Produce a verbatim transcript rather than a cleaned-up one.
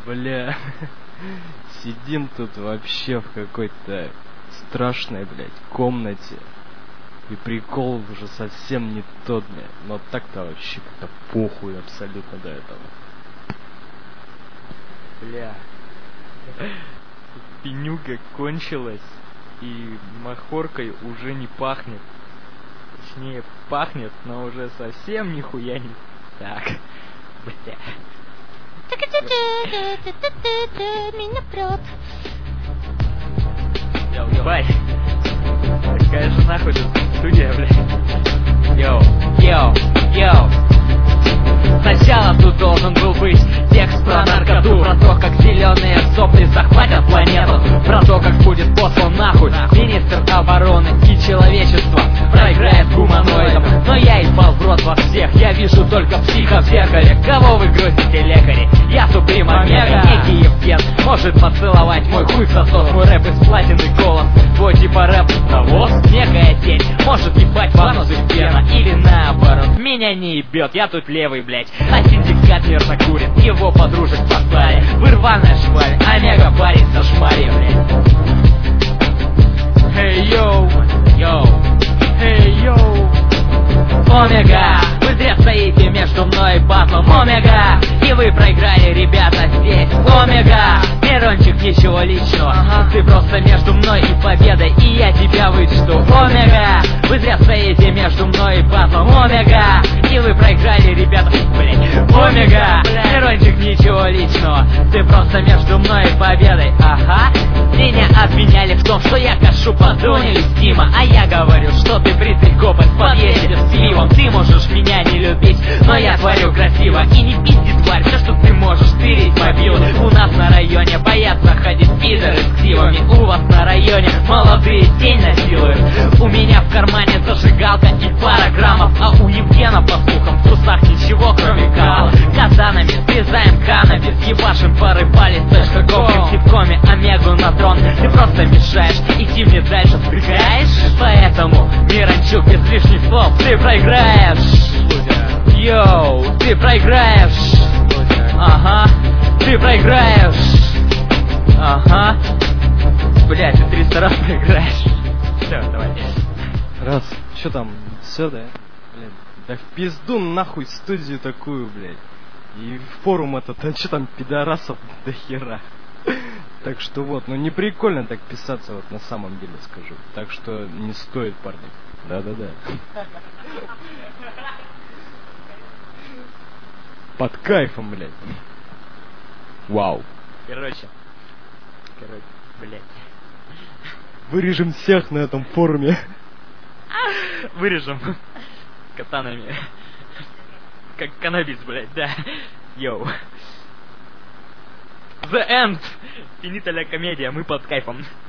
Бля, сидим тут вообще в какой-то страшной, блядь, комнате. И прикол уже совсем не тот, блядь. Но так-то вообще как-то похуй абсолютно до этого. Бля. Пенюга кончилась, и махоркой уже не пахнет. Точнее, пахнет, но уже совсем нихуя не так. Бля. Меня прет. Йоу, йоу. Бай. Какая же нахуй тут студия, блядь. Йоу, йоу, йоу. Сначала тут должен был быть текст про наркоту, про то, как зеленые сопли захватят планету, про то, как будет послан нахуй министр обороны и человечество проиграет гуманоидам. Но я ебал в рот вас всех, я вижу только психа в зеркале. Кого вы грузите, лекари? Я Суприм Омега, некий Евген может поцеловать мой хуй в сосос. Мой рэп из платины голос, твой типа рэп навоз. Некая тень может ебать в анус из пена, или наоборот, меня не ебет, я тут левый, блять. А синдикат мирно курит, его подружек послали. Вы рваная шваль, Омега парень со шмарью, блять. Эй, йоу, йоу, эй, йоу. Омега, вы зря стоите между мной и батлом. Омега, и вы проиграли, ребята, здесь. Омега, Мирончик, ничего личного, ага. Ты просто между мной и победой, и я тебя вычту. Омега, вы зря стоите между мной и батлом. Омега, и вы проиграли, ребята. Блять, Омега, Мирончик, ничего личного, ты просто между мной и победой. Ага, меня обвиняли в том, что я кашу по Дуне из Дима, а я говорю, что ты бритый гоблин в подъезде с пивом. Ты можешь меня не любить, но я творю красиво. И не пизди, тварь, все, что ты можешь, тырить мобилы. У нас на районе боятся ходить пидоры с ксивами. У вас на районе молодые тень насилуют. У меня в кармане зажигалка и пара граммов, а у Евгена, по слухам, в трусах ничего, кроме кала. Катанами срезаем каннабис, ебашим пары палец, точка ком, в ситкоме Омегу на трон. Ты просто мешаешь, идти мне дальше втыкаешь. Поэтому, Мирончук, без лишних слов, ты проиграешь. Йоу, ты проиграешь. Ага, ты проиграешь. Ага. Блять, ты триста раз проиграешь. Все, давай. Раз, что там, все, да? Блядь, да в пизду нахуй студию такую, блядь. И форум этот, а что там пидорасов до хера. Так что вот, ну не прикольно так писаться, вот на самом деле скажу. Так что не стоит, парни. Да-да-да. Под кайфом, блядь. Вау. Короче. Короче, блядь. Вырежем всех на этом форуме. Вырежем. Катанами. Как каннабис, блядь, да. Йоу. The end. Финита ля комедия, мы под кайфом.